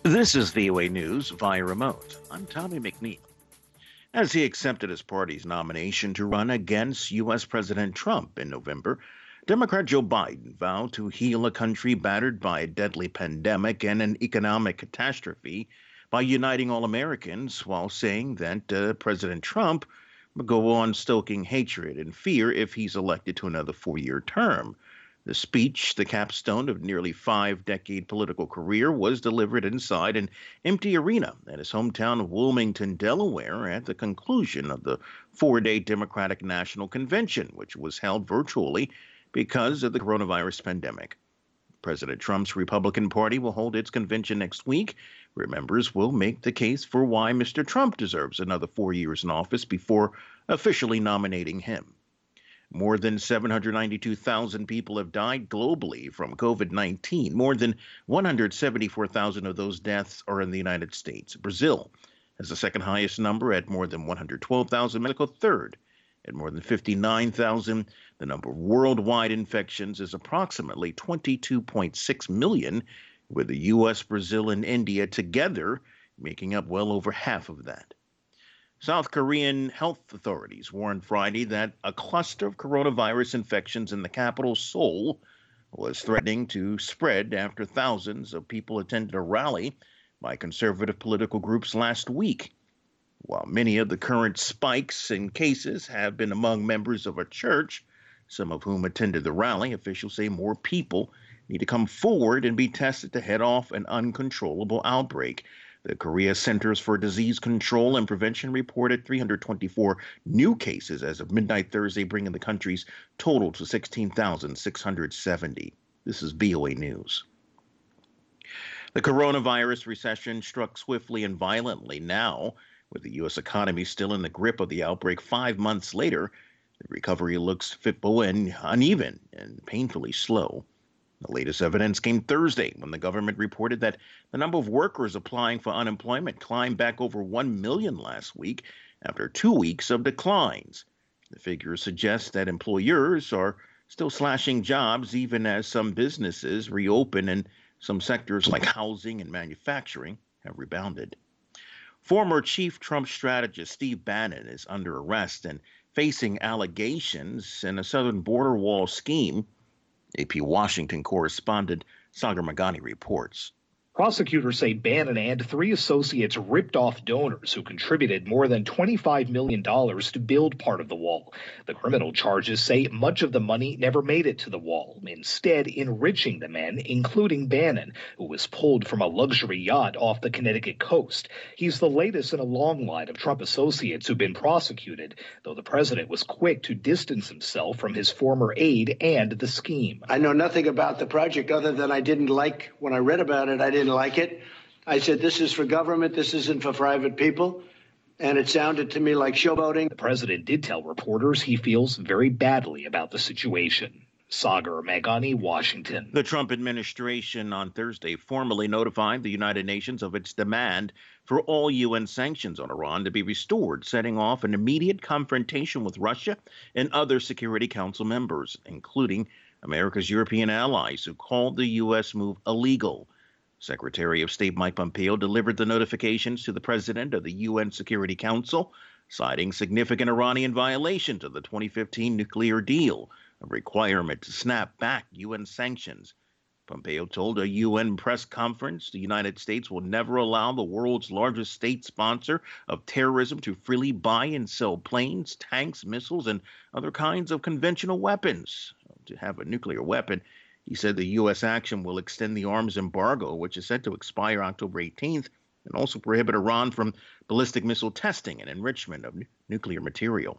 This is VOA News via remote. I'm Tommy McNeil. As he accepted his party's nomination to run against U.S. President Trump in November, Democrat Joe Biden vowed to heal a country battered by a deadly pandemic and an economic catastrophe by uniting all Americans while saying that President Trump will go on stoking hatred and fear if he's elected to another four-year term. The speech, the capstone of nearly five-decade political career, was delivered inside an empty arena at his hometown of Wilmington, Delaware, at the conclusion of the four-day Democratic National Convention, which was held virtually because of the coronavirus pandemic. President Trump's Republican Party will hold its convention next week, where members will make the case for why Mr. Trump deserves another 4 years in office before officially nominating him. More than 792,000 people have died globally from COVID-19. More than 174,000 of those deaths are in the United States. Brazil has the second highest number at more than 112,000, Mexico third at more than 59,000. The number of worldwide infections is approximately 22.6 million, with the U.S., Brazil, and India together making up well over half of that. South Korean health authorities warned Friday that a cluster of coronavirus infections in the capital, Seoul, was threatening to spread after thousands of people attended a rally by conservative political groups last week. While many of the current spikes in cases have been among members of a church, some of whom attended the rally, officials say more people need to come forward and be tested to head off an uncontrollable outbreak. The Korea Centers for Disease Control and Prevention reported 324 new cases as of midnight Thursday, bringing the country's total to 16,670. This is VOA News. The coronavirus recession struck swiftly and violently now, with the U.S. economy still in the grip of the outbreak 5 months later. The recovery looks fitful and uneven and painfully slow. The latest evidence came Thursday when the government reported that the number of workers applying for unemployment climbed back over 1 million last week after 2 weeks of declines. The figures suggest that employers are still slashing jobs even as some businesses reopen and some sectors like housing and manufacturing have rebounded. Former Chief Trump strategist Steve Bannon is under arrest and facing allegations in a southern border wall scheme. AP Washington correspondent Sagar Meghani reports. Prosecutors say Bannon and three associates ripped off donors who contributed more than $25 million to build part of the wall. The criminal charges say much of the money never made it to the wall, instead enriching the men, including Bannon, who was pulled from a luxury yacht off the Connecticut coast. He's the latest in a long line of Trump associates who've been prosecuted, though the president was quick to distance himself from his former aide and the scheme. I know nothing about the project other than I didn't like, when I read about it, I didn't like it. I said, this is for government, this isn't for private people. And it sounded to me like showboating. The president did tell reporters he feels very badly about the situation. Sagar Meghani, Washington. The Trump administration on Thursday formally notified the United Nations of its demand for all UN sanctions on Iran to be restored, setting off an immediate confrontation with Russia and other Security Council members, including America's European allies, who called the U.S. move illegal. Secretary of State Mike Pompeo delivered the notifications to the president of the UN Security Council, citing significant Iranian violations of the 2015 nuclear deal, a requirement to snap back UN sanctions. Pompeo told a UN press conference the United States will never allow the world's largest state sponsor of terrorism to freely buy and sell planes, tanks, missiles, and other kinds of conventional weapons. To have a nuclear weapon, he said the U.S. action will extend the arms embargo, which is set to expire October 18th, and also prohibit Iran from ballistic missile testing and enrichment of nuclear material.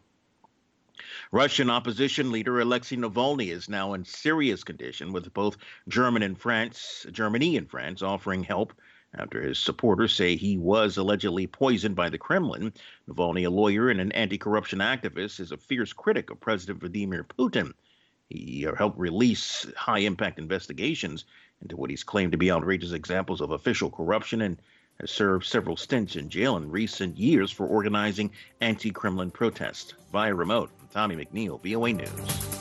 Russian opposition leader Alexei Navalny is now in serious condition, with both Germany and France offering help after his supporters say he was allegedly poisoned by the Kremlin. Navalny, a lawyer and an anti-corruption activist, is a fierce critic of President Vladimir Putin. He helped release high-impact investigations into what he's claimed to be outrageous examples of official corruption and has served several stints in jail in recent years for organizing anti-Kremlin protests. Via remote, Tommy McNeil, VOA News.